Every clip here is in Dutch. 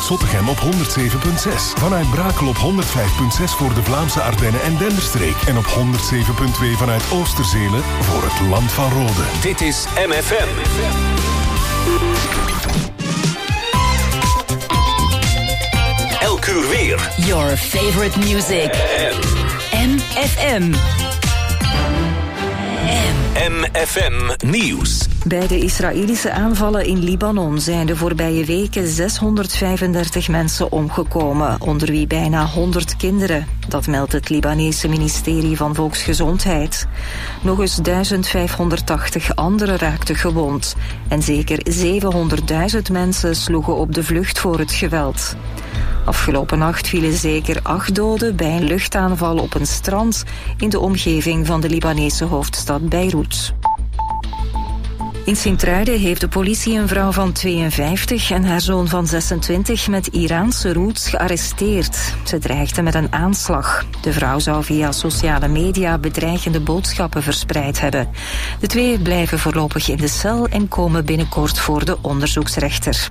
Zottegem op 107.6. Vanuit Brakel op 105.6 voor de Vlaamse Ardennen en Denderstreek. En op 107.2 vanuit Oosterzele voor het Land van Rode. Dit is MFM. Elk uur weer. Your favorite music. MFM. MFM Nieuws. Bij de Israëlische aanvallen in Libanon zijn de voorbije weken 635 mensen omgekomen, onder wie bijna 100 kinderen. Dat meldt het Libanese ministerie van Volksgezondheid. Nog eens 1580 anderen raakten gewond. En zeker 700.000 mensen sloegen op de vlucht voor het geweld. Afgelopen nacht vielen zeker 8 doden bij een luchtaanval op een strand in de omgeving van de Libanese hoofdstad Beirut. In Sint-Truiden heeft de politie een vrouw van 52 en haar zoon van 26 met Iraanse roots gearresteerd. Ze dreigden met een aanslag. De vrouw zou via sociale media bedreigende boodschappen verspreid hebben. De twee blijven voorlopig in de cel en komen binnenkort voor de onderzoeksrechter.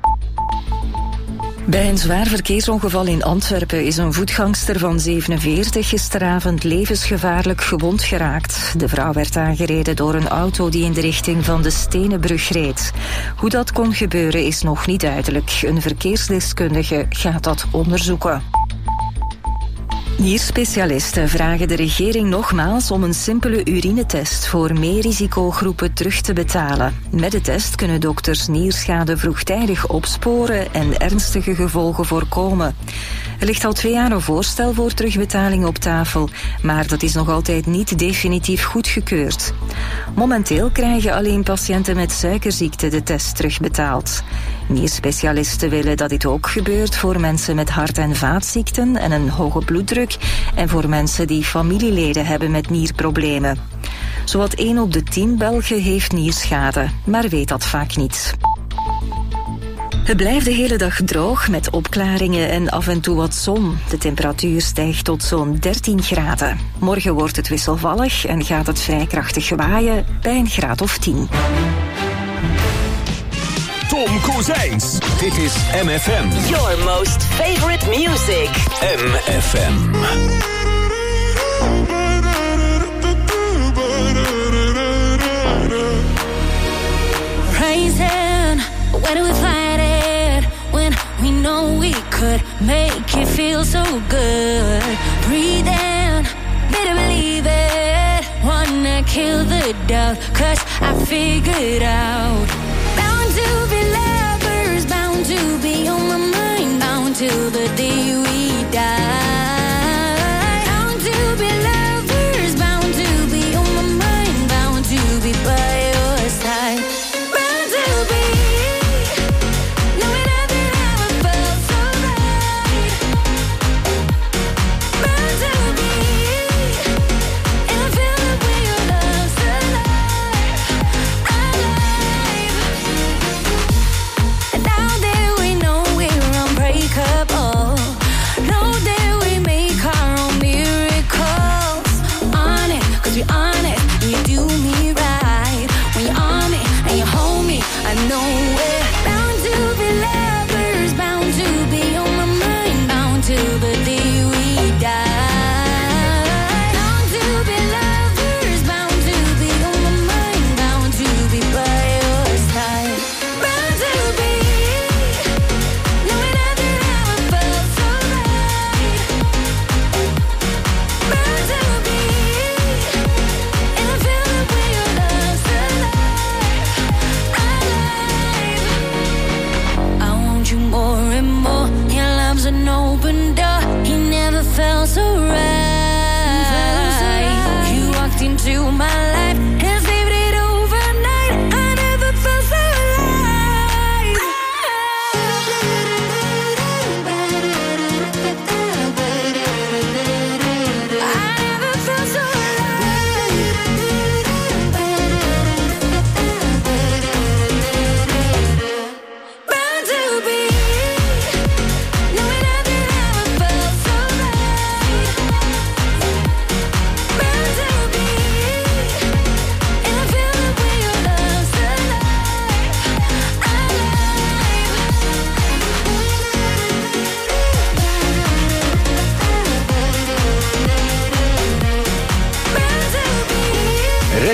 Bij een zwaar verkeersongeval in Antwerpen is een voetgangster van 47 gisteravond levensgevaarlijk gewond geraakt. De vrouw werd aangereden door een auto die in de richting van de Stenenbrug reed. Hoe dat kon gebeuren is nog niet duidelijk. Een verkeersdeskundige gaat dat onderzoeken. Nierspecialisten vragen de regering nogmaals om een simpele urinetest voor meer risicogroepen terug te betalen. Met de test kunnen dokters nierschade vroegtijdig opsporen en ernstige gevolgen voorkomen. Er ligt al 2 jaar een voorstel voor terugbetaling op tafel, maar dat is nog altijd niet definitief goedgekeurd. Momenteel krijgen alleen patiënten met suikerziekte de test terugbetaald. Nierspecialisten willen dat dit ook gebeurt voor mensen met hart- en vaatziekten en een hoge bloeddruk en voor mensen die familieleden hebben met nierproblemen. Zowat 1 op de 10 Belgen heeft nierschade, maar weet dat vaak niet. Het blijft de hele dag droog met opklaringen en af en toe wat zon. De temperatuur stijgt tot zo'n 13 graden. Morgen wordt het wisselvallig en gaat het vrij krachtig waaien bij een graad of 10. Tom Kozijns. Dit is MFM. Your most favorite music. MFM. Rising, where do we find it? When we know we could make it feel so good. Breathe in, better believe it. Wanna kill the doubt, 'cause I figured out. Bound to be lovers, bound to be on my mind, bound till the day we die. Bound to be lovers, bound to be on my mind, bound to be by your side. Bound to be knowing nothing ever felt so right. Bound to be, and I feel the way your love's alive, alive. And now that we know we're unbreakable, know that we make our own miracles. On it, 'cause we're on it, and you do me right. When you're on me and you hold me, I know we're bound to be lovers, bound to be on my mind, bound till the day we die. Bound to be lovers, bound to be on my mind, bound to be by your side. Bound to be knowing nothing ever felt so right. Bound to be, and I feel the way your love's alive, alive. I want you more and more. Your love's an open door. He never felt so right. You walked into my life and saved it overnight. I never felt so alive. I never felt so alive. Bound to be knowing nothing ever felt so right.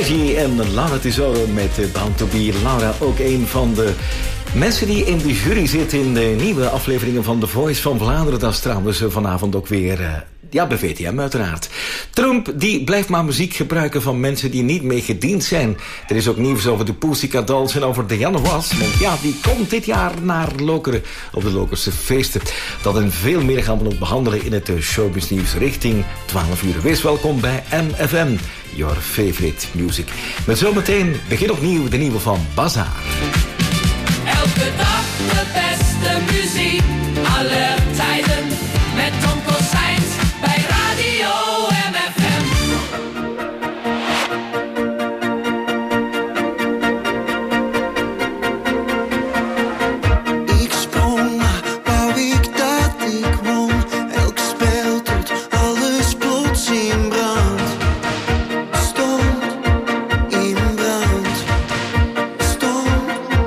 Gigi en Laura Tesoro met Bound to Be. Laura, ook een van de mensen die in de jury zit in de nieuwe afleveringen van The Voice van Vlaanderen. Dat is trouwens vanavond ook weer bij VTM uiteraard. Trump die blijft maar muziek gebruiken van mensen die niet mee gediend zijn. Er is ook nieuws over de Pussycat Dolls en over Diana Ross. Want ja, die komt dit jaar naar Lokeren op de Lokerse feesten. Dat en veel meer gaan we nog behandelen in het showbiz nieuws richting 12 uur. Wees welkom bij MFM, your favorite music. Met zometeen begin opnieuw de nieuwe van Bazaar. Elke dag de beste muziek, alle tijden, met Tom Kossijns bij Radio MFM. Ik sprong, maar wou ik dat ik won. Elk spel tot alles plots in brand stond, in brand stond.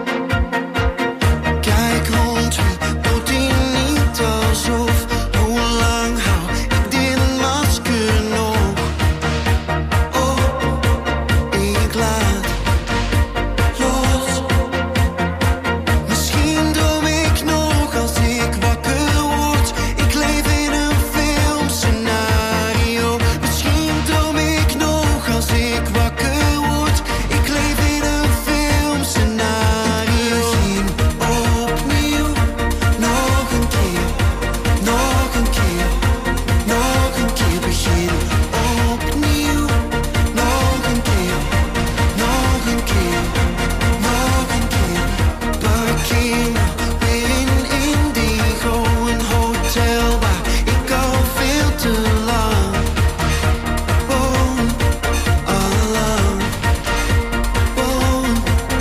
Kijk rond, wie doet hij niet alsof? Hoe lang hou ik dit masker nog? Oh, ik laat los. Misschien droom ik nog als ik wakker word. Ik leef in een filmscenario. Misschien droom ik nog als ik wakker word. Ik leef in een filmscenario. Misschien opnieuw, nog een keer, nog een keer, nog een keer. Begin opnieuw, nog een keer, nog een keer, nog een keer. Parkeer me weer in Indigo, een hotel waar ik al veel te lang woon, allang woon.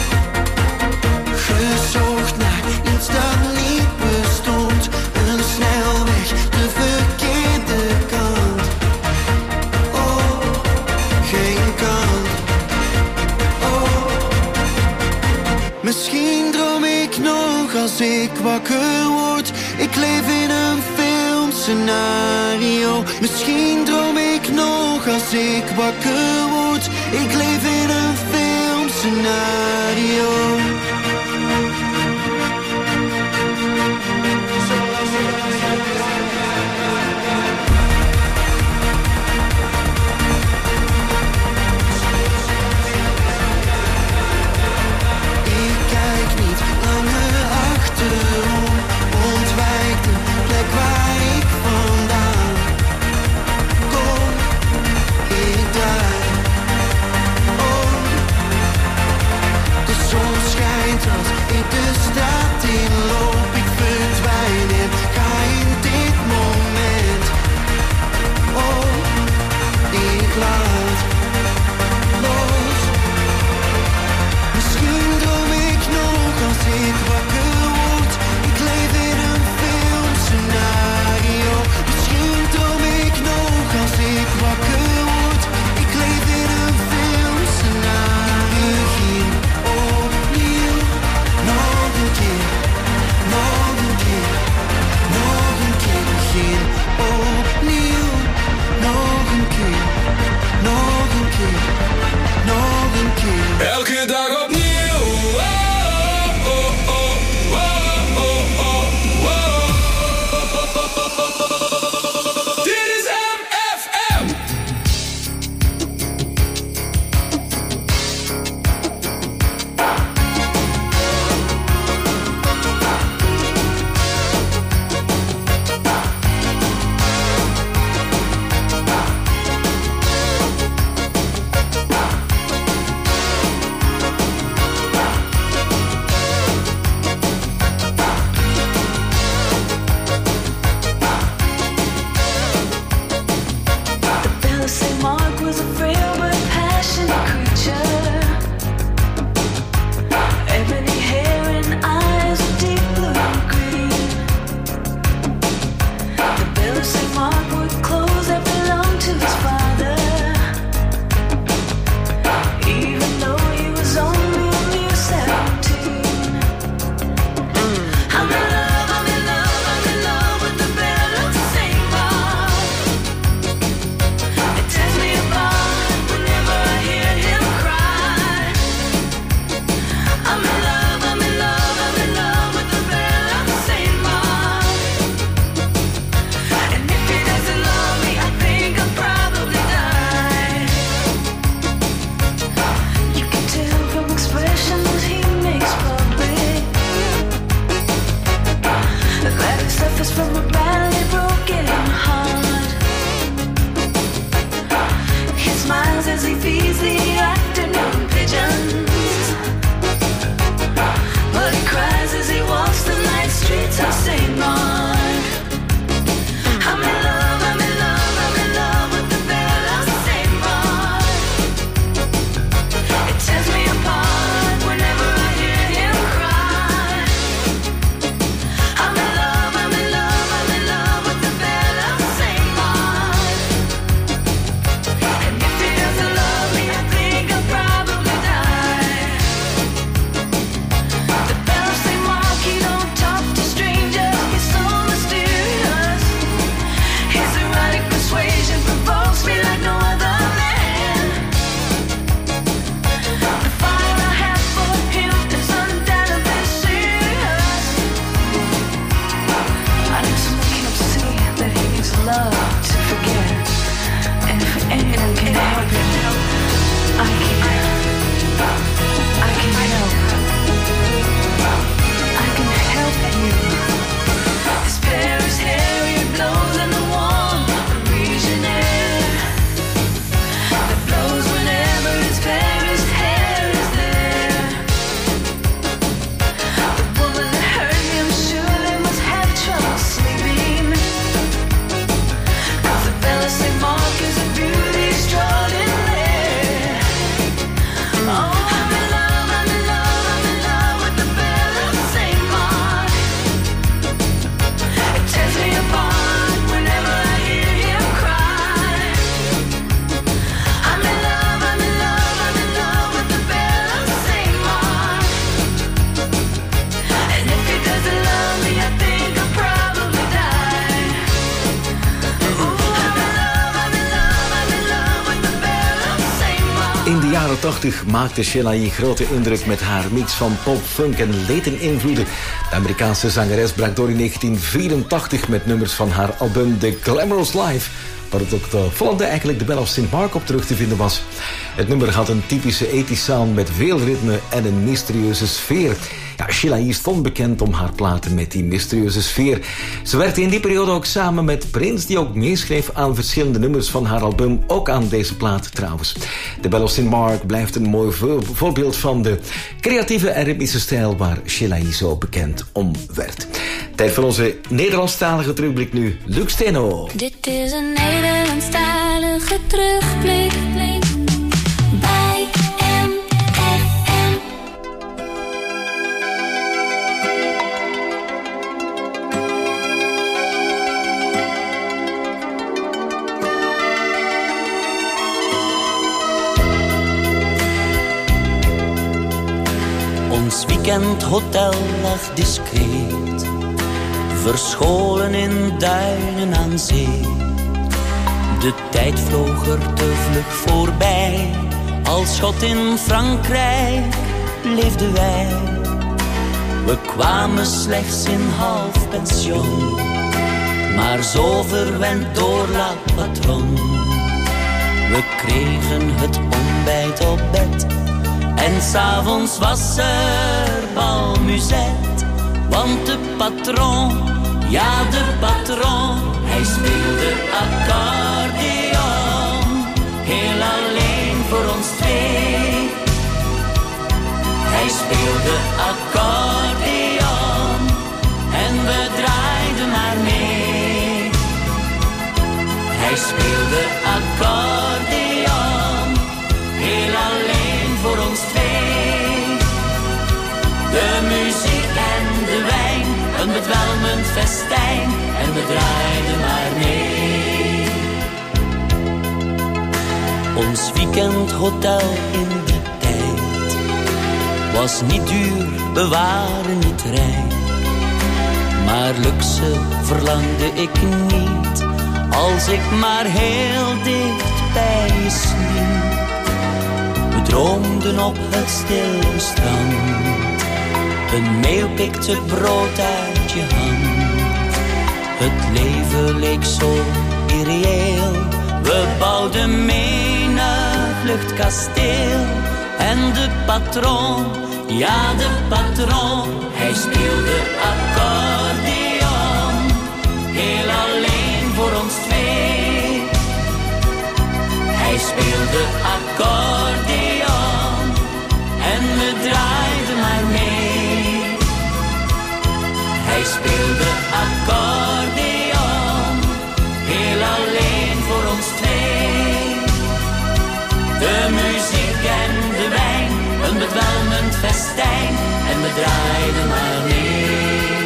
Gezocht naar iets dat niet bestond, een snelweg, de verkeerde kant. Oh, geen kant. Oh, misschien droom ik nog als ik wakker word. Ik leef in een filmscenario. Misschien droom ik nog als ik wakker word. Ik leef in een filmscenario. Ik kijk niet langer achterom, ontwijk de plek waar ik vandaan kom. Ik draai om, de zon schijnt. jaren 80 maakte Sheila E. grote indruk met haar mix van pop, funk en Latin invloeden. De Amerikaanse zangeres brak door in 1984 met nummers van haar album The Glamorous Life, waar het ook de volgende eigenlijk de Bell of St. Mark op terug te vinden was. Het nummer had een typische 80s sound met veel ritme en een mysterieuze sfeer. Ja, Sheila E. stond bekend om haar platen met die mysterieuze sfeer. Ze werkte in die periode ook samen met Prince, die ook meeschreef aan verschillende nummers van haar album, ook aan deze plaat trouwens. De Bell of St. Mark blijft een mooi voorbeeld van de creatieve en ritmische stijl waar Sheila E. zo bekend om werd. Tijd voor onze Nederlandstalige terugblik nu. Luc Steno. Dit is een Nederlandstalige terugblik bij MFM. Ons weekendhotel lag discreet, verscholen in duinen aan zee. De tijd vloog er te vlug voorbij. Als schot in Frankrijk leefden wij. We kwamen slechts in half pension, maar zo verwend door la patron. We kregen het ontbijt op bed en 's avonds was er balmuzet. Want de patron, ja de patron, hij speelde accordeon, heel alleen voor ons twee. Hij speelde accordeon en we draaiden maar mee. Hij speelde accordeon, heel alleen voor ons twee. De muziek en de wijn, een bedwelmend festijn, en we draaiden maar mee. Ons weekendhotel in die tijd was niet duur, we waren niet rijk. Maar luxe verlangde ik niet, als ik maar heel dicht bij je sliep. We droomden op het stille strand, een meeuw pikt het brood uit je hand. Het leven leek zo irreëel, we bouwden menig luchtkasteel. En de patron, ja de patron, hij speelde accordeon, heel alleen voor ons twee. Hij speelde accordeon en we draaiden maar mee. Hij speelde accordeon, heel alleen voor ons twee. De muziek en de wijn, een bedwelmend festijn, en we draaiden maar mee.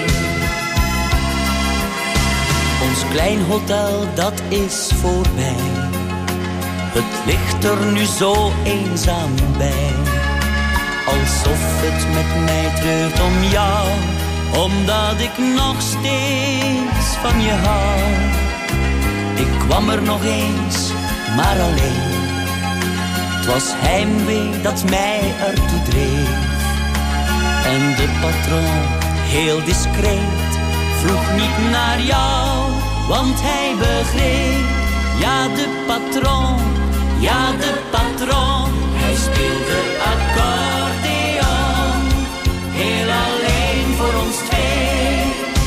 Ons klein hotel, dat is voorbij. Het ligt er nu zo eenzaam bij. Alsof het met mij treurt om jou, omdat ik nog steeds van je hou. Ik kwam er nog eens, maar alleen. Het was heimwee dat mij ertoe dreef. En de patron, heel discreet, vroeg niet naar jou, want hij begreep. Ja, de patron, ja, de patron, hij speelde accordeon, heel alleen voor ons twee.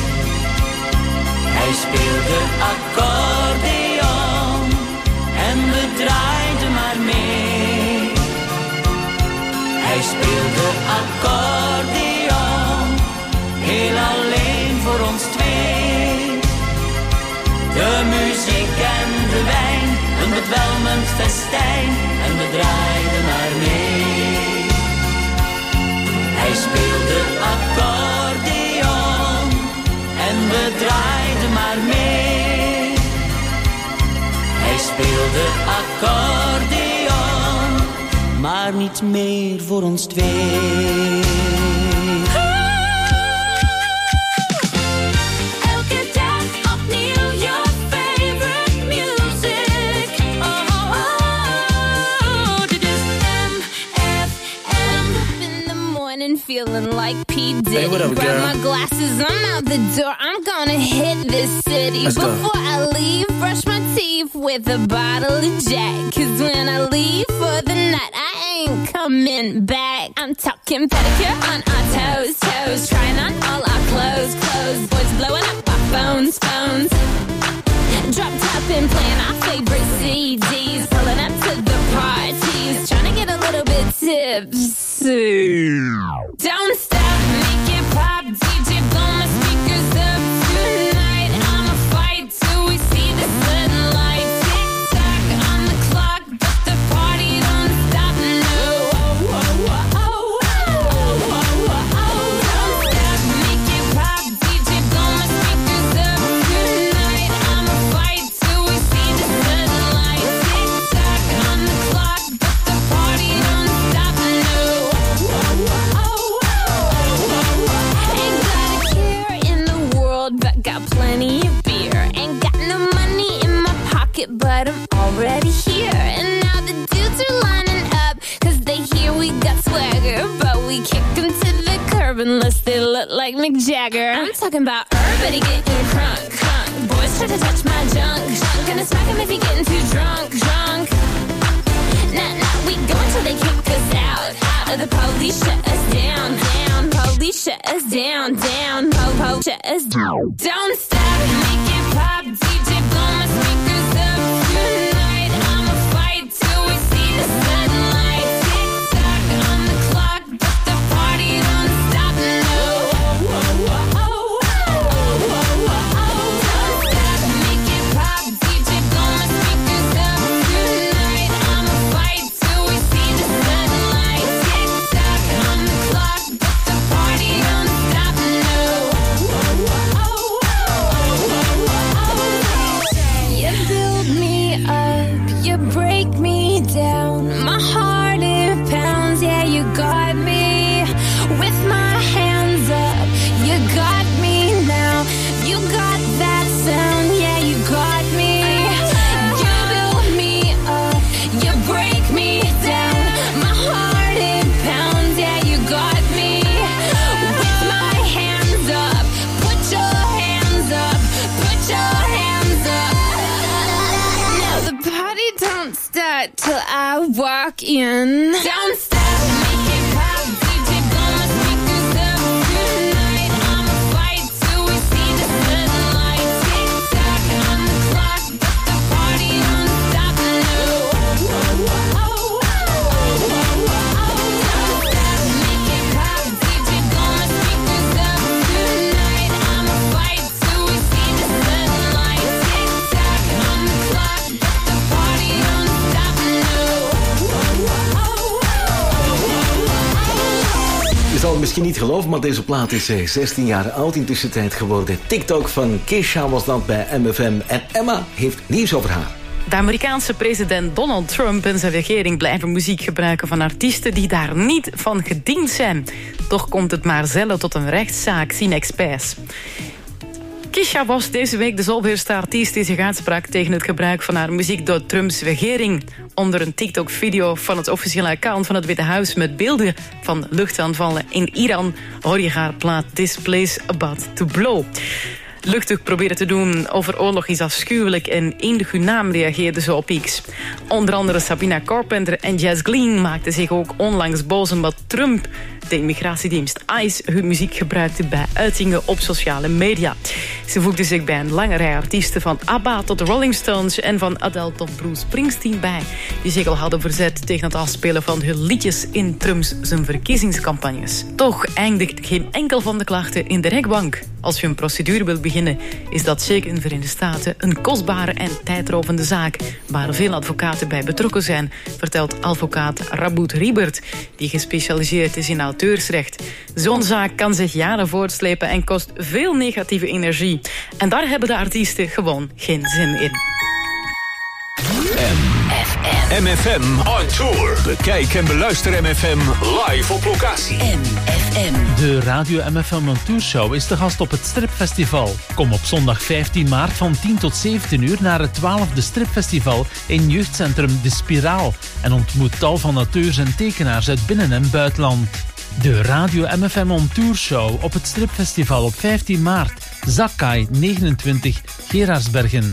Hij speelde accordeon en we draaiden maar mee. Hij speelde accordeon, heel alleen voor ons twee. De muziek en de wijn, een bedwelmend festijn, en we draaiden maar mee. Hij speelde accordeon en we draaiden maar mee. Hij speelde accordeon, maar niet meer voor ons twee. What up, girl? Grab my glasses, I'm out the door. I'm gonna hit this city. Let's go. Before I leave, brush my teeth with a bottle of Jack. 'Cause when I leave for the night, I ain't coming back. I'm talking pedicure on our toes, toes. Trying on all our clothes, clothes. Boys blowing up our phones, phones. Drop top and playing our favorite CDs. Pulling up to the parties. Trying to get a little bit tipsy. Don't stop, make it pop. DJ, blow my speakers up tonight. I'ma fight till we see the sunlight. Tick tock on the clock, but the party don't stop. No. Don't stop, make it pop. DJ, blow my speakers up tonight. I'ma fight till we see the sunlight. Tick tock on the clock, but the party don't stop. No. Ain't got a care in the world, but got plenty of beer. Ain't got no money in my pocket, but I'm already here. And now the dudes are lining up, 'cause they hear we got swagger. But we kick them to the curb unless they look like Mick Jagger. I'm talking about everybody getting crunk, crunk. Boys try to touch my junk, junk. Gonna smack him if he getting too drunk, drunk. Nah, we go until they kick us out, out. Or the police shut us down, down. Police shut us down, down. Po, shut us down. Don't stop, make it pop. DJ, blow my speakers up tonight. I'ma fight till we see the sunlight. Tick tock on the clock, but the party don't stop. No. Don't stop, make it pop. DJ, blow my speakers up tonight. I'ma fight till we see the sunlight. Tick tock on the clock, but the party don't stop. No. You build me up, you break me down. My heart it pounds, yeah, you got me. With my hands up, you got me now. You got that sound, yeah, you got me. You build me up, you break me down. My heart it pounds, yeah, you got me. With my hands up, put your hands up, put your hands up. Now the party don't start till I walk in. Don't stop, make it pop. DJ, blow my speakers up tonight. I'ma fight till we see the sunlight. Tick tock on the clock, but the party don't stop. No. Don't stop, make it pop. DJ, blow my speakers up tonight. I'ma fight till we see the sunlight. Tick tock on the clock, but the party don't stop. No. Je zal het misschien niet geloven, maar deze plaat is 16 jaar oud in tussentijd geworden. TikTok van Kesha was dat bij MFM. En Emma heeft nieuws over haar. De Amerikaanse president Donald Trump en zijn regering blijven muziek gebruiken van artiesten die daar niet van gediend zijn. Toch komt het maar zelden tot een rechtszaak, zien experts. Kesha was deze week de zoveelste artiest die zich uitsprak tegen het gebruik van haar muziek door Trumps regering. Onder een TikTok-video van het officiële account van het Witte Huis met beelden van luchtaanvallen in Iran hoor je haar plaat This Place About to Blow. Luchtig proberen te doen over oorlog is afschuwelijk en in hun naam reageerde ze op X. Onder andere Sabrina Carpenter en Jazz Glynn maakten zich ook onlangs boos omdat Trump, de immigratiedienst ICE, hun muziek gebruikte bij uitingen op sociale media. Ze voegden zich bij een lange rij artiesten van ABBA tot de Rolling Stones en van Adele tot Bruce Springsteen bij, die zich al hadden verzet tegen het afspelen van hun liedjes in Trumps zijn verkiezingscampagnes. Toch eindigt geen enkel van de klachten in de rechtbank. Als je een procedure wilt beginnen, is dat zeker in de Verenigde Staten een kostbare en tijdrovende zaak, waar veel advocaten bij betrokken zijn, vertelt advocaat Rabout Riebert, die gespecialiseerd is in auteursrecht. Zo'n zaak kan zich jaren voortslepen en kost veel negatieve energie. En daar hebben de artiesten gewoon geen zin in. MFM on tour. Bekijk en beluister MFM live op locatie. MFM. De Radio MFM on Tour Show is te gast op het Stripfestival. Kom op zondag 15 maart van 10 tot 17 uur naar het 12e Stripfestival in jeugdcentrum De Spiraal. En ontmoet tal van auteurs en tekenaars uit binnen- en buitenland. De Radio MFM On Tour Show op het Stripfestival op 15 maart. Zakai 29, Gerardsbergen.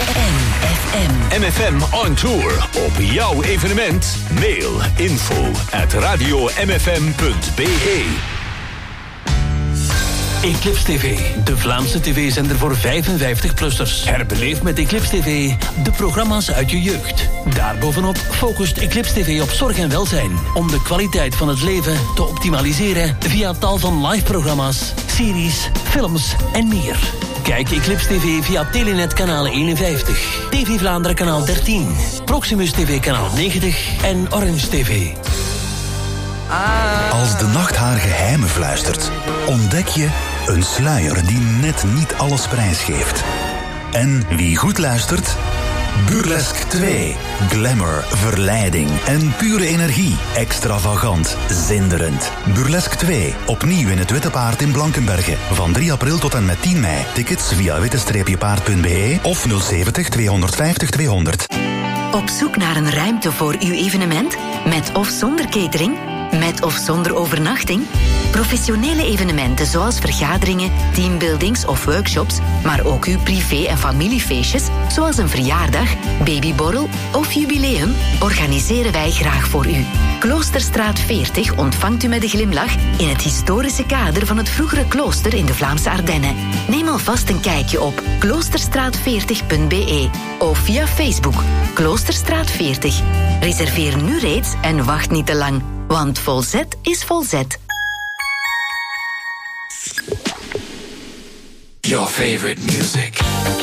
MFM On Tour. Op jouw evenement. Mail info@radiomfm.be. Eclipse TV, de Vlaamse tv-zender voor 55-plussers. Herbeleef met Eclipse TV de programma's uit je jeugd. Daarbovenop focust Eclipse TV op zorg en welzijn, om de kwaliteit van het leven te optimaliseren via tal van live-programma's, series, films en meer. Kijk Eclipse TV via Telenet kanaal 51, TV Vlaanderen kanaal 13, Proximus TV kanaal 90 en Orange TV. Als de nacht haar geheimen fluistert, ontdek je een sluier die net niet alles prijsgeeft. En wie goed luistert? Burlesque 2. Glamour, verleiding en pure energie. Extravagant, zinderend. Burlesque 2. Opnieuw in het Witte Paard in Blankenberge. Van 3 april tot en met 10 mei. Tickets via witte-paard.be of 070 250 200. Op zoek naar een ruimte voor uw evenement? Met of zonder catering? Met of zonder overnachting? Professionele evenementen zoals vergaderingen, teambuildings of workshops, maar ook uw privé- en familiefeestjes, zoals een verjaardag, babyborrel of jubileum, organiseren wij graag voor u. Kloosterstraat 40 ontvangt u met een glimlach in het historische kader van het vroegere klooster in de Vlaamse Ardennen. Neem alvast een kijkje op kloosterstraat40.be of via Facebook Kloosterstraat 40. Reserveer nu reeds en wacht niet te lang, want volzet is volzet. Your favorite music.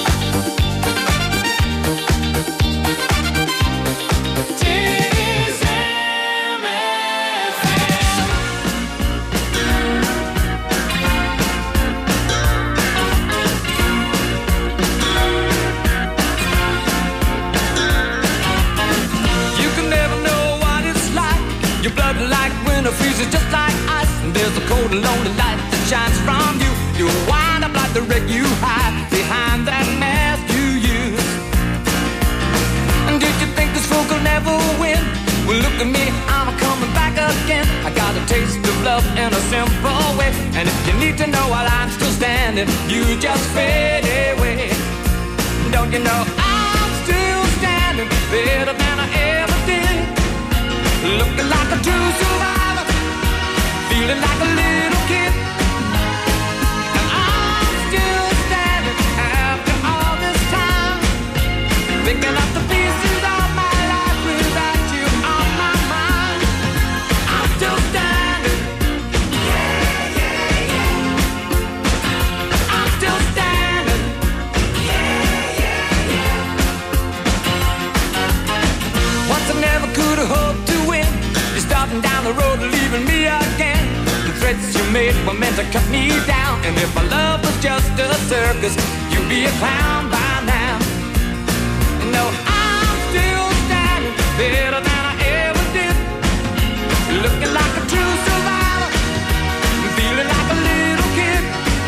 Your blood like winter freezes just like ice. And there's a cold and lonely light that shines from you. You wind up like the wreck you hide behind that mask you use. And did you think this fool could never win? Well, look at me, I'm coming back again. I got a taste of love in a simple way. And if you need to know while I'm still standing, you just fade away. Don't you know I'm still standing better than I ever did? Looking like a true survivor, feeling like a little kid. And I'm still standing after all this time, picking up the pieces of my life without you on my mind. I'm still standing, yeah, yeah, yeah. I'm still standing, yeah, yeah, yeah. Once I never could have hoped to win. You're starting down the road and leaving me again. The threats you made were meant to cut me down. And if my love was just a circus, you'd be a clown by now. No, I'm still standing better than I ever did. Looking like a true survivor, feeling like a little kid.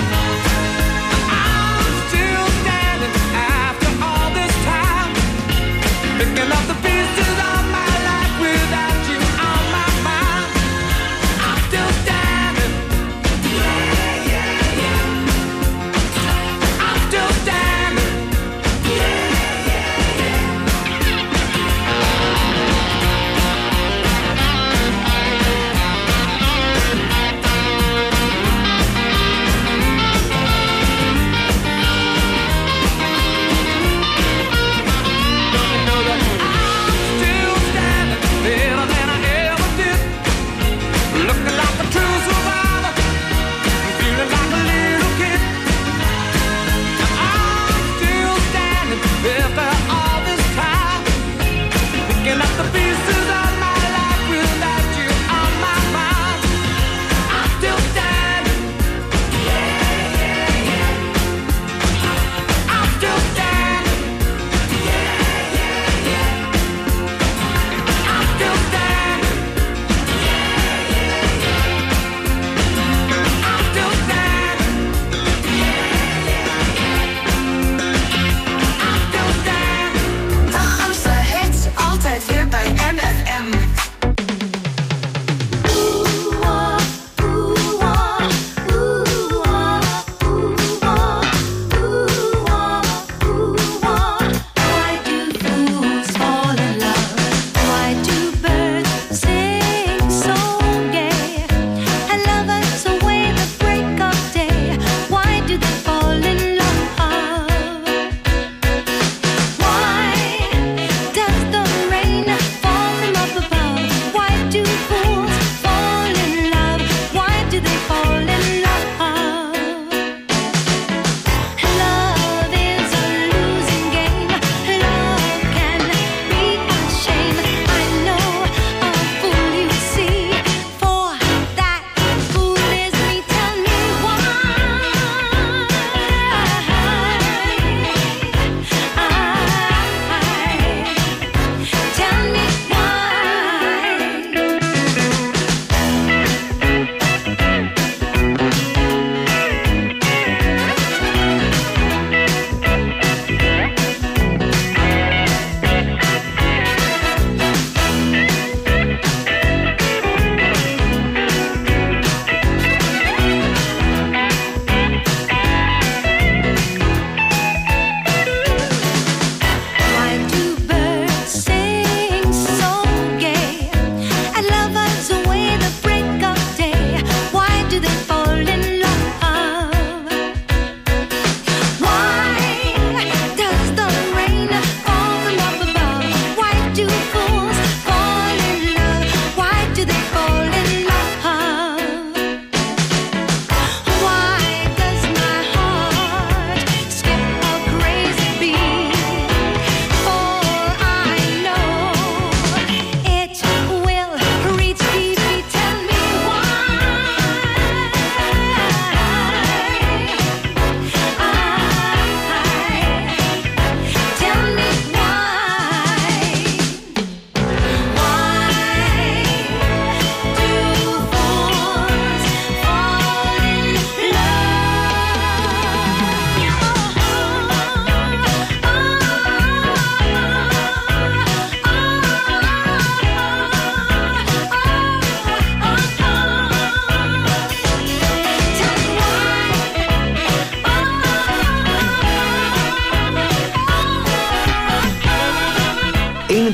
I'm still standing after all this time, picking up the pieces of my life without you on my mind. I'm still standing, yeah, yeah, yeah. I'm still standing, yeah, yeah, yeah.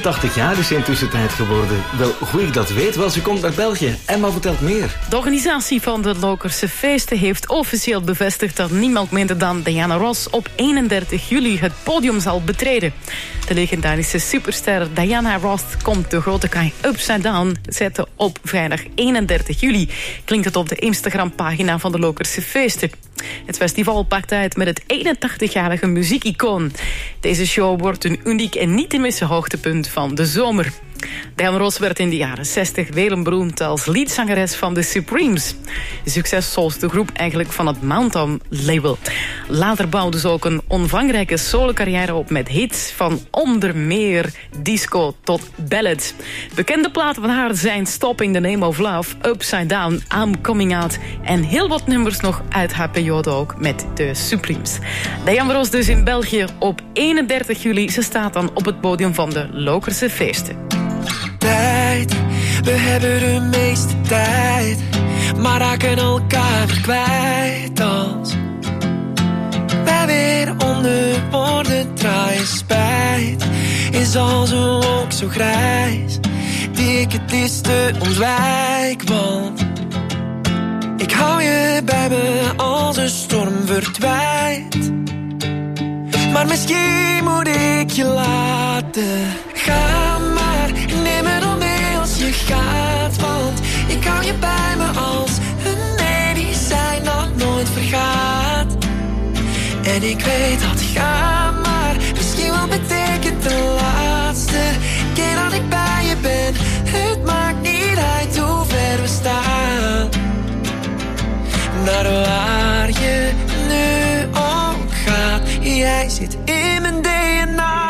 81 jaar is ze intussen tijd geworden. Wel, hoe ik dat weet? Wel, ze komt uit België. Emma vertelt meer. De organisatie van de Lokerse Feesten heeft officieel bevestigd dat niemand minder dan Diana Ross op 31 juli het podium zal betreden. De legendarische superster Diana Ross komt de grote kaai Upside Down zetten op vrijdag 31 juli. Klinkt het op de Instagram-pagina van de Lokerse Feesten. Het festival pakt uit met het 81-jarige muziekicoon. Deze show wordt een uniek en niet te missen hoogtepunt van de zomer. Diana Ross werd in de jaren 60 wereldberoemd als leadzangeres van The Supremes. Succes zoals de groep eigenlijk van het Mountain label. Later bouwde ze ook een omvangrijke solo-carrière op met hits van onder meer disco tot ballads. Bekende platen van haar zijn Stop in the Name of Love, Upside Down, I'm Coming Out en heel wat nummers nog uit haar periode ook met The Supremes. Diana Ross dus in België op 31 juli. Ze staat dan op het podium van de Lokerse Feesten. Tijd, we hebben de meeste tijd, maar raken elkaar kwijt als wij weer onder woorden draaien. Spijt is als een wolk zo grijs die ik het liefste ontwijk, want ik hou je bij me als een storm verdwijnt. Maar misschien moet ik je laten gaan, maar neem me dan mee als je gaat, want ik hou je bij me als een medicijn dat nooit vergaat. En ik weet dat gaan, maar misschien wel betekent de laatste keer dat ik bij je ben. Het maakt niet uit hoe ver we staan, naar waar je nu ook gaat. Jij zit in mijn DNA.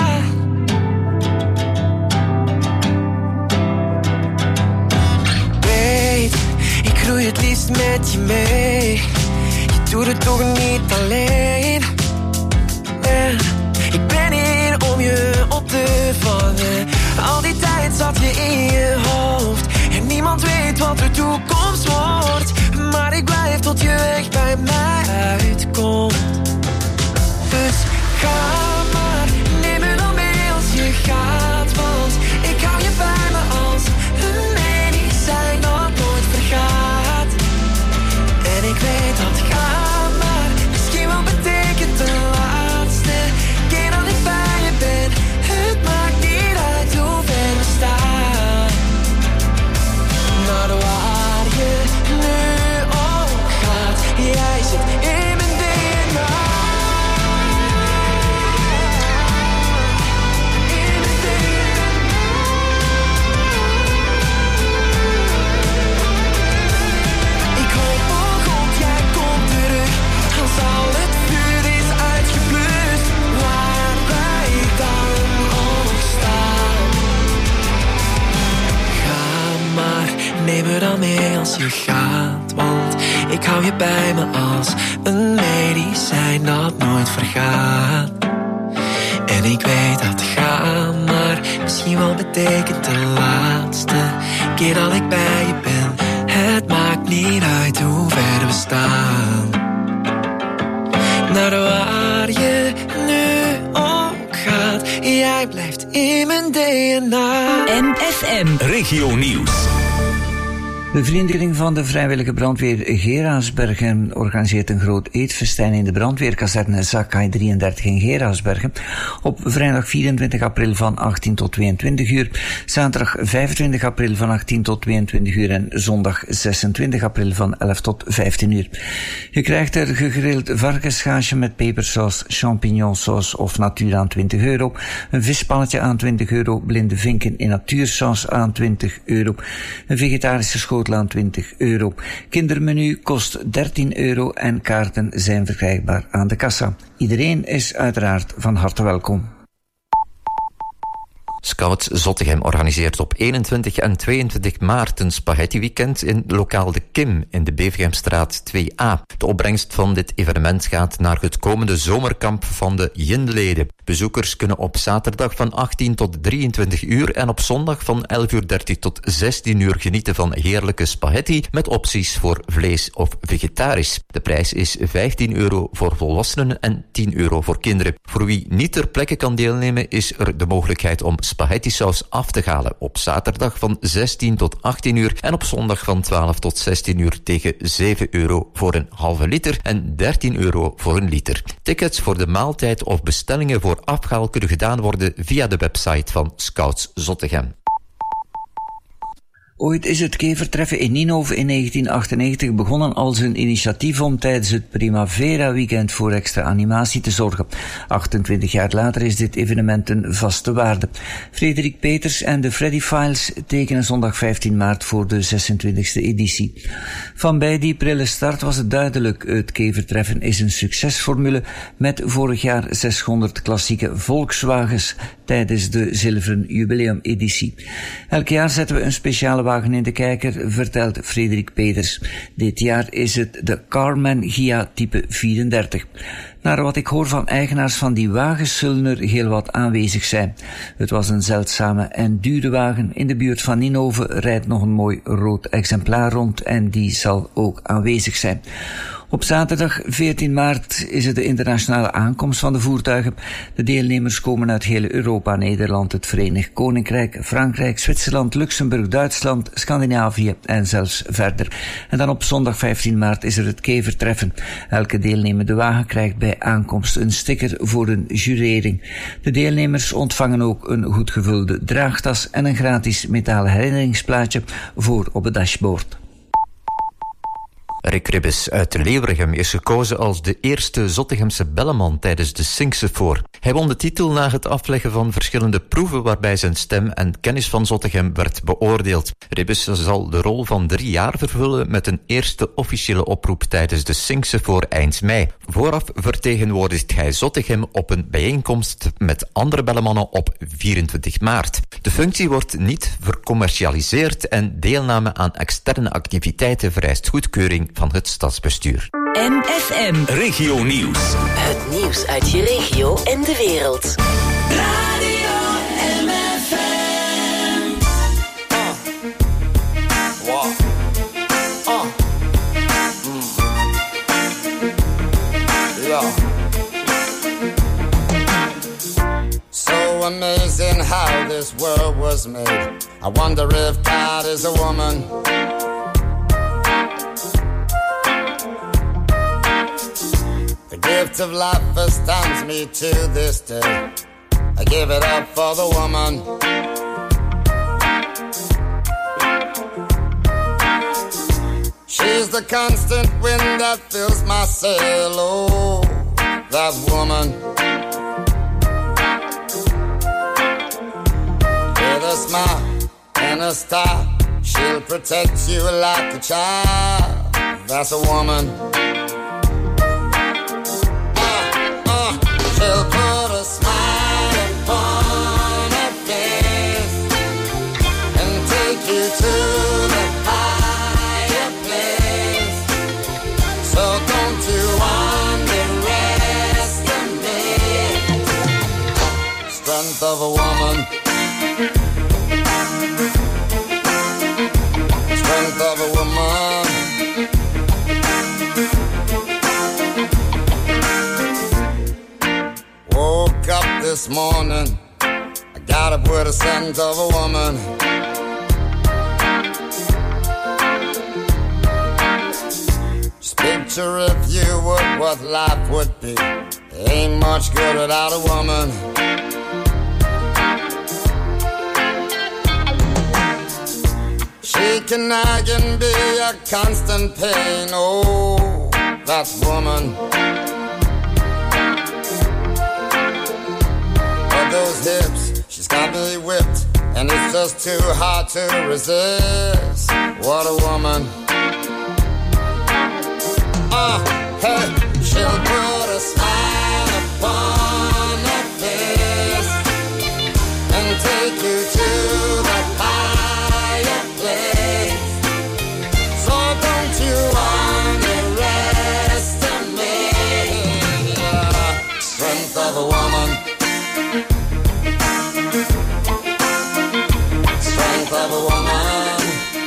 Weet, ik groei het liefst met je mee. Je doet het toch niet alleen. Ik ben hier om je op te vangen. Al die tijd zat je in je hoofd en niemand weet wat de toekomst wordt. Maar ik blijf tot je weg bij mij uitkomt. Dus ga maar, neem me dan mee als je gaat, want ik hou je bij me als een medicijn dat nooit vergaat. En ik weet dat ga maar misschien wel betekent de laatste keer dat ik bij je ben. Het maakt niet uit hoe ver we staan, naar waar je nu ook gaat. Jij zit in mijn DNA. Ik hoop nog op, jij komt terug, als al het vuur is uitgeblust, waar wij dan ook staan. Ga maar, neem me dan mee als je gaat, want ik hou je bij me als een medicijn dat nooit vergaat. En ik weet dat gaan maar misschien wel betekent de laatste keer dat ik bij je ben. Het maakt niet uit hoe ver we staan, naar waar je nu ook gaat. Jij blijft in mijn DNA. MFM Regio Nieuws. De Vriendeling van de Vrijwillige Brandweer Geraardsbergen organiseert een groot eetfestijn in de brandweerkazerne Zakai 33 in Geraardsbergen op vrijdag 24 april van 18 tot 22 uur, zaterdag 25 april van 18 tot 22 uur en zondag 26 april van 11 tot 15 uur. Je krijgt er gegrild varkensgaasje met pepersaus, champignonsaus of natuur aan €20, een vispannetje aan €20, blinde vinken in natuursaus aan €20, een vegetarische schotel aan €20. Kindermenu kost €13 en kaarten zijn verkrijgbaar aan de kassa. Iedereen is uiteraard van harte welkom. Scouts Zottegem organiseert op 21 en 22 maart een spaghetti-weekend in lokaal De Kim in de Bevergemstraat 2A. De opbrengst van dit evenement gaat naar het komende zomerkamp van de Jinleden. Bezoekers kunnen op zaterdag van 18 tot 23 uur en op zondag van 11:30 tot 16 uur genieten van heerlijke spaghetti met opties voor vlees of vegetarisch. De prijs is €15 voor volwassenen en €10 voor kinderen. Voor wie niet ter plekke kan deelnemen is er de mogelijkheid om spaghetti spaghetti-saus af te halen. Op zaterdag van 16 tot 18 uur en op zondag van 12 tot 16 uur tegen €7 voor een halve liter en €13 voor een liter. Tickets voor de maaltijd of bestellingen voor afhaal kunnen gedaan worden via de website van Scouts Zottegem. Ooit is het kevertreffen in Ninove in 1998 begonnen als een initiatief om tijdens het Primavera Weekend voor extra animatie te zorgen. 28 jaar later is dit evenement een vaste waarde. Frederik Peters en de Freddy Files tekenen zondag 15 maart voor de 26e editie. Van bij die prille start was het duidelijk, het kevertreffen is een succesformule met vorig jaar 600 klassieke Volkswagens tijdens de zilveren jubileumeditie. Elk jaar zetten we een speciale wagen in de kijker, vertelt Frederik Peters. Dit jaar is het de Carman Ghia type 34. Naar wat ik hoor van eigenaars van die wagens zullen er heel wat aanwezig zijn. Het was een zeldzame en dure wagen. In de buurt van Ninove rijdt nog een mooi rood exemplaar rond en die zal ook aanwezig zijn. Op zaterdag 14 maart is het de internationale aankomst van de voertuigen. De deelnemers komen uit heel Europa, Nederland, het Verenigd Koninkrijk, Frankrijk, Zwitserland, Luxemburg, Duitsland, Scandinavië en zelfs verder. En dan op zondag 15 maart is er het kevertreffen. Elke deelnemende wagen krijgt bij aankomst een sticker voor een jurering. De deelnemers ontvangen ook een goed gevulde draagtas en een gratis metalen herinneringsplaatje voor op het dashboard. Rick Ribbes uit Leeuwargem is gekozen als de eerste Zottegemse belleman tijdens de Singsefoor. Hij won de titel na het afleggen van verschillende proeven waarbij zijn stem en kennis van Zottegem werd beoordeeld. Ribbes zal de rol van 3 jaar vervullen met een eerste officiële oproep tijdens de Singsefoor eind mei. Vooraf vertegenwoordigt hij Zottegem op een bijeenkomst met andere bellemannen op 24 maart. De functie wordt niet vercommercialiseerd en deelname aan externe activiteiten vereist goedkeuring van het stadsbestuur. MFM. Regio Nieuws. Het nieuws uit je regio en de wereld. Radio MFM. Wow. Yeah. So amazing how this world was made. I wonder if God is a woman. The gift of life astounds me to this day. I give it up for the woman. She's the constant wind that fills my sail. Oh, that woman. With a smile and a star, she'll protect you like a child. That's a woman. She'll put a smile upon her face and take you to the higher place. So don't you underestimate the strength of a woman. Strength of a woman. Woke up this morning, I got up with a scent of a woman. Just picture if you would what life would be. It ain't much good without a woman. She can nag and be a constant pain. Oh, that woman. Those hips, she's got me whipped, and it's just too hard to resist. What a woman. Hey, she'll put a smile upon her face and take you to the higher place. So don't you underestimate the strength of a woman. Strength of a woman.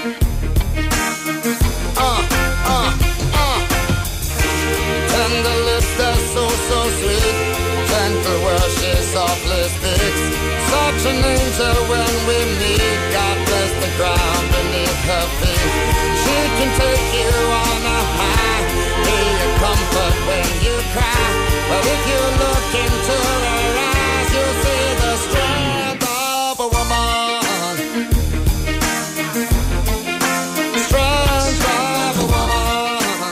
Tender lips, they're so sweet. Gentle where she softly speaks. Such an angel her when we meet. God bless the ground beneath her feet. She can take you on a high, be a comfort when you cry. But if you look into her eyes, you'll see the strength of a woman. Strength of a woman.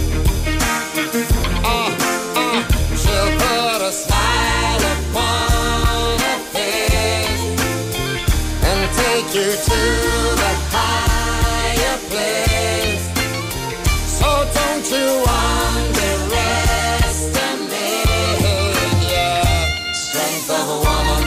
She'll put a smile upon her face and take you to the higher place. So don't you underestimate, yeah, strength of a woman.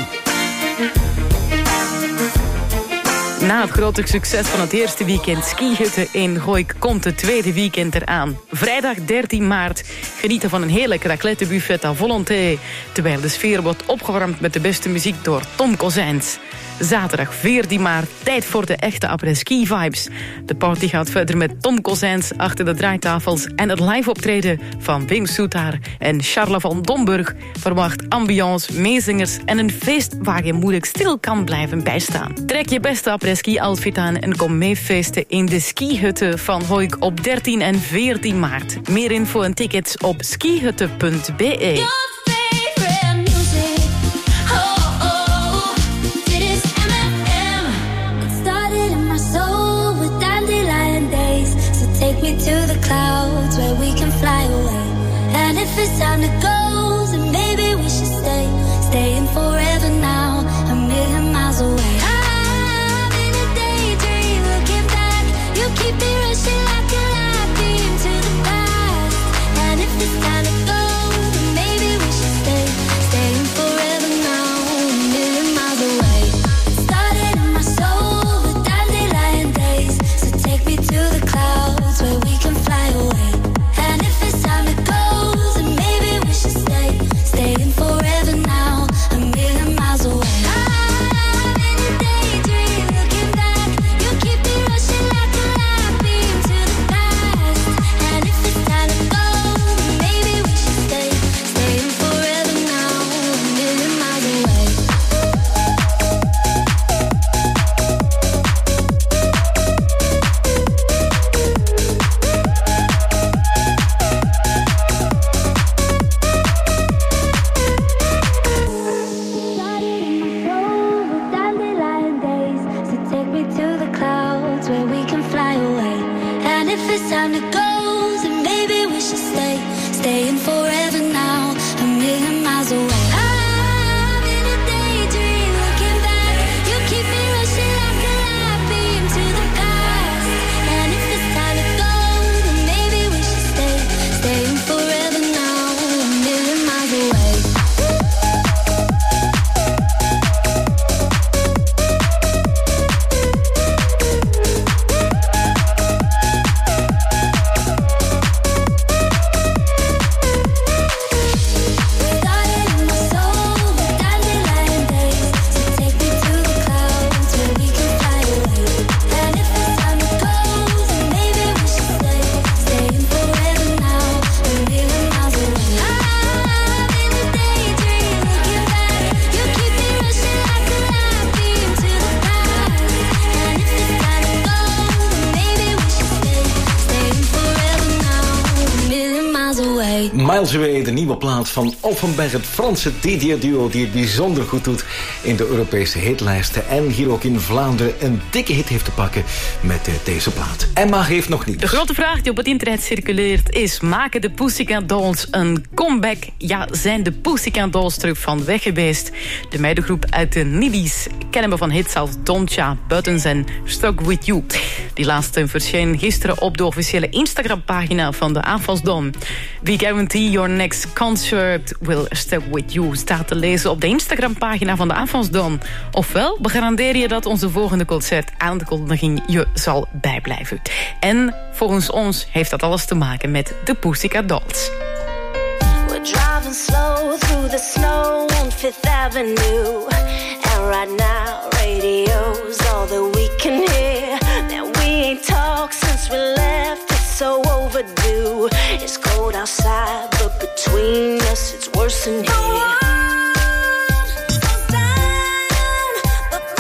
Na het grote succes van het eerste weekend skihutten in Gooik komt het tweede weekend eraan. Vrijdag 13 maart genieten van een heerlijk raclettebuffet à volonté, terwijl de sfeer wordt opgewarmd met de beste muziek door Tom Kozijns. Zaterdag 14 maart, tijd voor de echte après-ski vibes. De party gaat verder met Tom Kozijns achter de draaitafels en het live optreden van Wim Soetaar en Charles van Domburg verwacht ambiance, meezingers en een feest waar je moeilijk stil kan blijven bijstaan. Trek je beste après-ski outfit aan en kom mee feesten in de skihutten van Hooik op 13 en 14 maart. Meer info en tickets op skihutten.be. Take me to the clouds where we can fly away. And if it's time to go, then maybe we should stay. Staying forever now, a million miles away. I'm in a daydream, looking back. You keep me rushing like a light beam to the past. And if it's time to go, then maybe we should stay. Staying forever now, a million miles away. It started in my soul with dandelion days. So take me to the clouds where we can fly away. And if it's time to go, then maybe we should stay. Staying forever now, a million miles away. I'm in a daydream, looking back. You keep me rushing like a light beam to the past. And if it's time to go, then maybe we should stay. Staying forever now, a million miles away. Dandelion days, so take me to the clouds where we can fly away. And if it's time to go, then maybe we should stay. Staying forever now, a million miles away. I'm in a daydream, looking back. You keep me rushing like a light beam to the past. And if it's time to go, then maybe we should stay. Staying forever now, a million miles away. Miles Away, de nieuwe plaat van Offenberg, het Franse DJ-duo die het bijzonder goed doet in de Europese hitlijsten en hier ook in Vlaanderen een dikke hit heeft te pakken met deze plaat. Emma heeft nog niets. De grote vraag die op het internet circuleert is: maken de Pussycat Dolls een comeback? Ja, zijn de Pussycat Dolls terug van weg geweest? De meidengroep uit de Niddies kennen we van hits als Don'tcha, Buttons en Stuck With You. Die laatste verscheen gisteren op de officiële Instagram-pagina van de Aanvalsdom. We guarantee your next concert will stick with you, staat te lezen op de Instagram-pagina van de Aanvalsdom. Ofwel, we garanderen je dat onze volgende concert aankondiging je zal bijblijven. En volgens ons heeft dat alles te maken met de Pussycat Dolls. We're driving slow through the snow on Fifth Avenue. And right now, radio's all that we can hear. That we ain't talked since we left, it's so overdue. It's cold outside, but between us, it's worse than here. The world goes down, but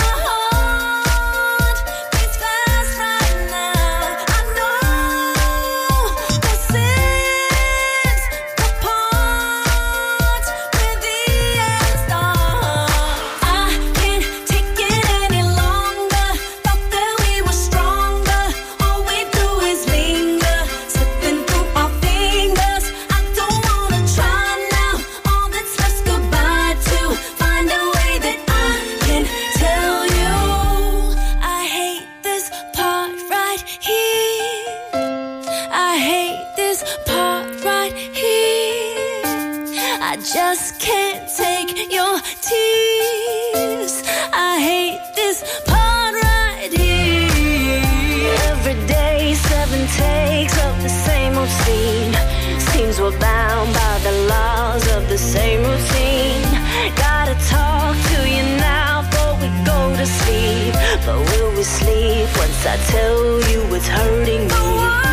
just can't take your tears. I hate this part right here. Every day, 7 takes of the same old scene. Seems we're bound by the laws of the same routine. Gotta talk to you now before we go to sleep. But will we sleep once I tell you it's hurting me?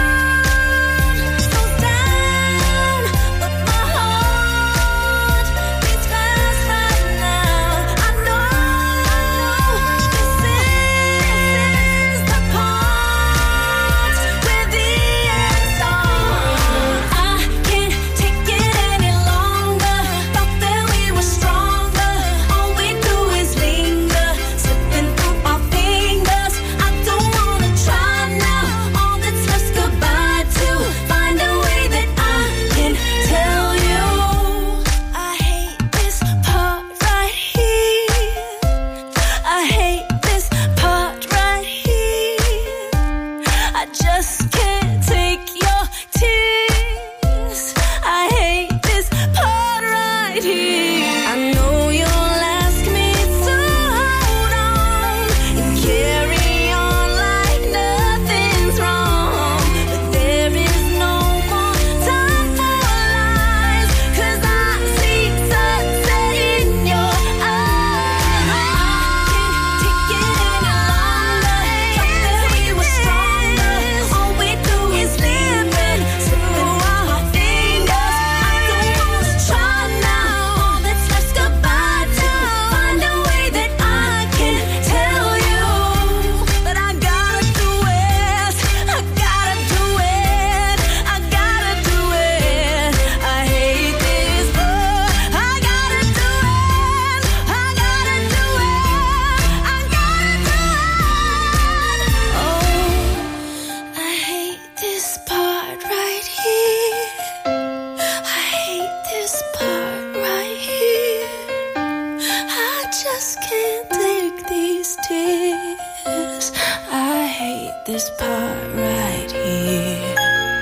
this part right here.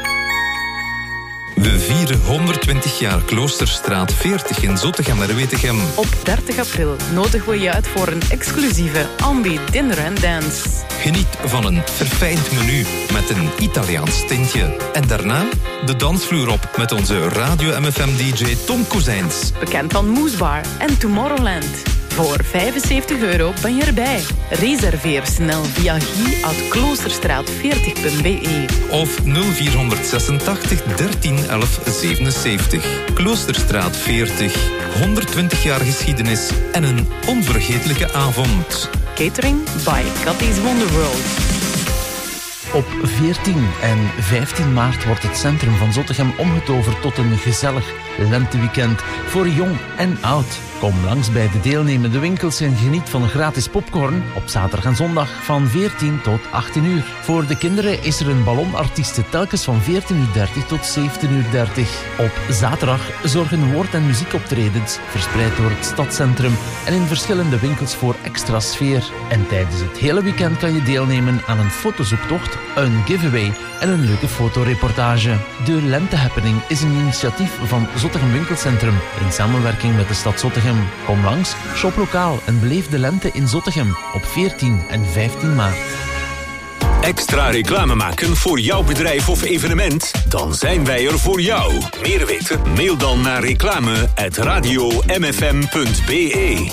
We vieren 120 jaar Kloosterstraat 40 in Zottegem-Merwetegem. Op 30 april nodigen we je uit voor een exclusieve Ambi Dinner and Dance. Geniet van een verfijnd menu met een Italiaans tintje. En daarna de dansvloer op met onze Radio MFM-dj Tom Kozijns. Bekend van Moesbar en Tomorrowland. Voor €75 ben je erbij. Reserveer snel via guy@kloosterstraat40.be of 0486 13 11 77. Kloosterstraat 40. 120 jaar geschiedenis en een onvergetelijke avond. Catering by Cathy's Wonderworld. Op 14 en 15 maart wordt het centrum van Zottegem omgetoverd tot een gezellig lenteweekend voor jong en oud. Kom langs bij de deelnemende winkels en geniet van gratis popcorn op zaterdag en zondag van 14 tot 18 uur. Voor de kinderen is er een ballonartieste telkens van 14:30 tot 17:30. Op zaterdag zorgen woord- en muziekoptredens verspreid door het stadscentrum en in verschillende winkels voor extra sfeer. En tijdens het hele weekend kan je deelnemen aan een fotozoektocht, een giveaway en een leuke fotoreportage. De Lente Happening is een initiatief van Zottegem Winkelcentrum in samenwerking met de stad Zottegem. Kom langs, shop lokaal en beleef de lente in Zottegem op 14 en 15 maart. Extra reclame maken voor jouw bedrijf of evenement? Dan zijn wij er voor jou. Meer weten? Mail dan naar reclame@radiomfm.be.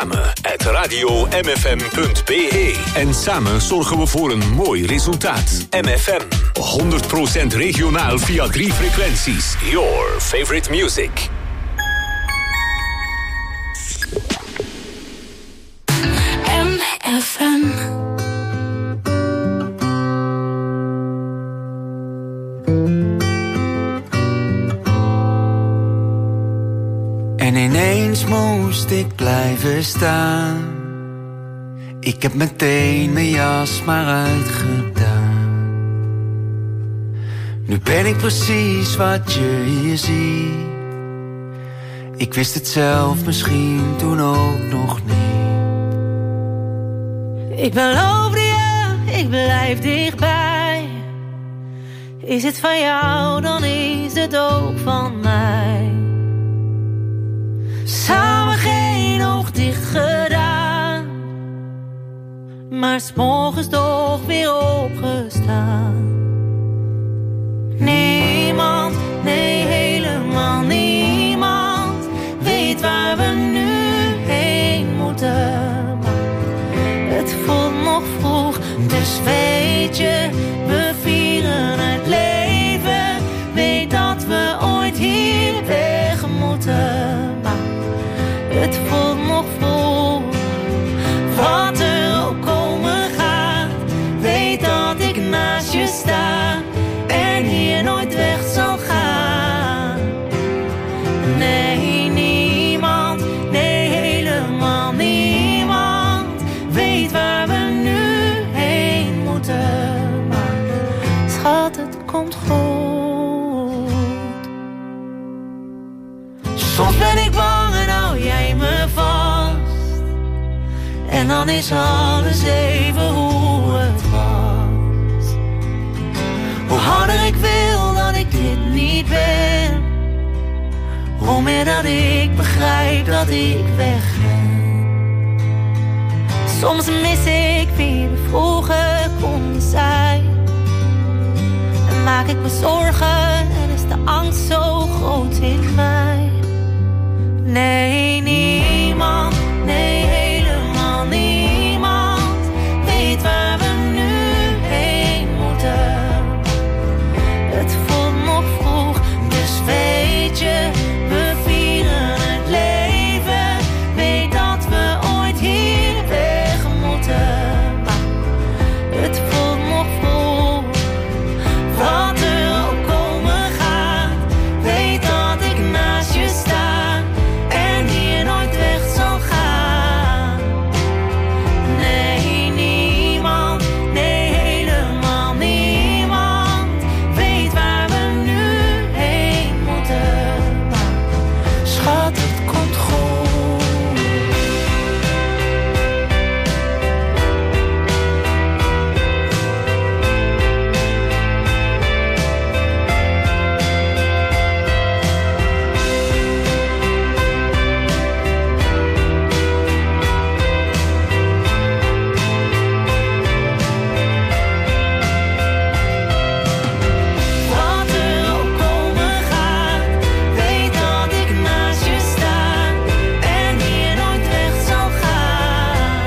Reclame@radiomfm.be. En samen zorgen we voor een mooi resultaat. MFM. 100% regionaal via 3 frequenties. Your favorite music. MFM. En ineens moest ik blijven staan. Ik heb meteen mijn jas maar uitgedaan. Nu ben ik precies wat je hier ziet. Ik wist het zelf misschien toen ook nog niet. Ik beloofde je, ik blijf dichtbij. Is het van jou, dan is het ook van mij. Samen geen oog dicht gedaan, maar 's morgens toch weer opgestaan. Niemand, nee helemaal niemand, weet waar we nu heen moeten. Maar het voelt nog vroeg, dus weet je, we vieren het leven. Weet dat we ooit hier weg moeten. Maar het voelt nog vroeg, wat er ook komen gaat. Weet dat ik naast je sta en hier nooit weg zal gaan. Nee, niemand, nee helemaal niemand, weet waar we nu heen moeten. Maar schat, het komt goed. Soms ben ik bang en hou jij me vast, en dan is alles even hoe het was. Hoe harder ik wil dat ik dit niet ben, hoe meer dat ik begrijp dat ik weg ben. Soms mis ik wie we vroeger konden zijn, en maak ik me zorgen en is de angst zo groot in mij. Nee, niemand, nee helemaal niemand, weet waar we nu heen moeten. Het voelt nog vroeg, dus weet je, we vieren het leven. Weet dat we ooit hier weg moeten. Maar het voelt nog vroeg, wat er ook komen gaat. Weet dat ik naast je sta en hier nooit weg zal gaan. Nee, niemand, nee helemaal niemand, weet waar we nu heen moeten. Maar schat, het komt goed. Wat er ook komen gaat, weet dat ik naast je sta en hier nooit weg zal gaan.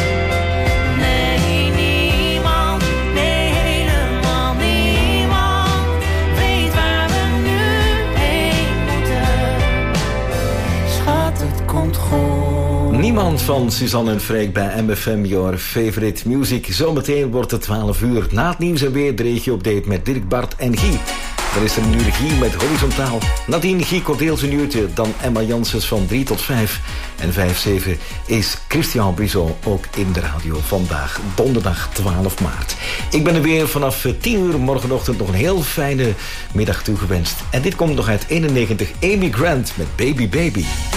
Nee, niemand, nee helemaal niemand, weet waar we nu heen moeten. Schat, het komt goed. Niemand van Suzanne en Freek bij MFM, your favorite music. Zometeen wordt het 12 uur. Na het nieuws en weer de regio-update met Dirk, Bart en Guy. Dan is er een uur Guy met Horizontaal. Nadien Guy Cordeels een uurtje. Dan Emma Janssens van 3 tot 5. En 5-7 is Christian Brison ook in de radio. Vandaag, donderdag 12 maart. Ik ben er weer vanaf 10 uur morgenochtend. Nog een heel fijne middag toegewenst. En dit komt nog uit 91. Amy Grant met Baby Baby.